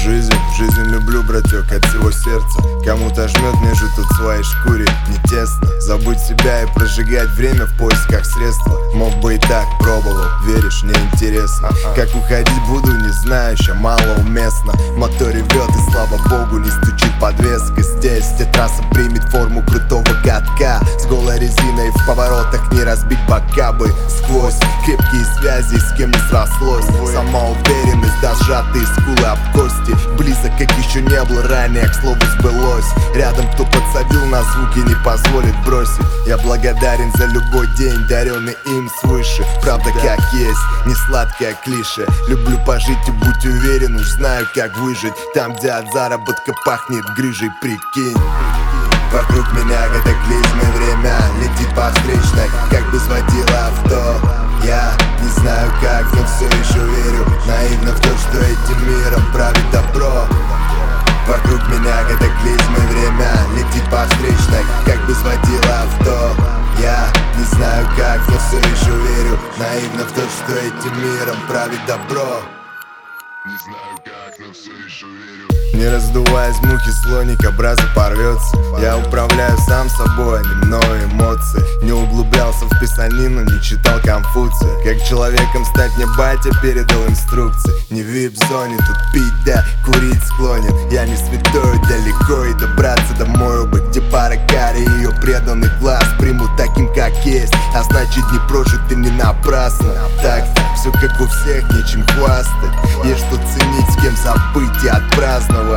Жизнь люблю, братёк, от всего сердца. Кому-то жмет между тут в своей шкуре, не тесно. Забыть себя и прожигать время в поисках средства. Мог бы и так, пробовал, веришь, мне интересно. Как уходить буду, не знаю, еще мало уместно. Мотор ревет и слава богу не стучит подвеска. Здесь, где трасса примет форму крутого катка, с голой резиной в поворотах не разбить бока бы. Сквозь крепкие связи, с кем не срослось. Самоуверенность, да сжатые скулы об кости. Близок, как еще не был ранее, к слову сбылось. Рядом кто подсадил на звуки, не позволит бросить. Я благодарен за любой день, даренный им свыше. Правда как есть, не сладкая клише. Люблю пожить и будь уверен, уж знаю как выжить. Там, где от заработка пахнет грыжей, прикинь. Вокруг меня катаклизмы, время летит по встречной, как бы сводило авто. Я не знаю как, но все еще верю наивно в то, что этим миром правит добро. Вокруг меня катаклизмы, время летит по встречной, как бы сводило авто. Я не знаю как, но все еще верю наивно в то, что этим миром правит добро. Не знаю как, но все еще верю. Не раздуваясь мухи, слоник образа порвется. Я управляю сам собой, а не мною эмоции. Не углублялся в писанину, не читал Конфуция. Как человеком стать мне батя передал инструкции. Не в вип-зоне, тут пить да курить склонен. Я не святой, далеко и добраться домой бы, где пара кари и ее преданный глаз примут таким как есть, а значит не прожиты не напрасно. Так все как у всех, нечем хвастать. Есть что ценить, с кем события отпраздновать.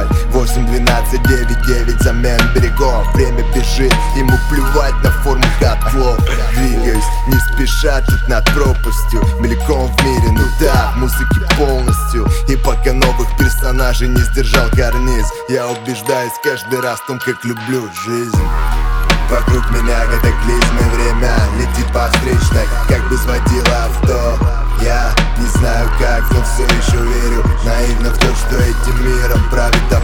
8-12-9-9 замен берегов. Время бежит, ему плевать на форму котлов. Двигаюсь, не спеша тут над пропастью. Мельком в мире, ну да, в музыке полностью. И пока новых персонажей не сдержал карниз, я убеждаюсь каждый раз в том, как люблю жизнь. Вокруг меня катаклизмы, время летит по встречной, как бы сводило авто. Я не знаю как, но все еще верю наивно в то, что этим миром правит добро.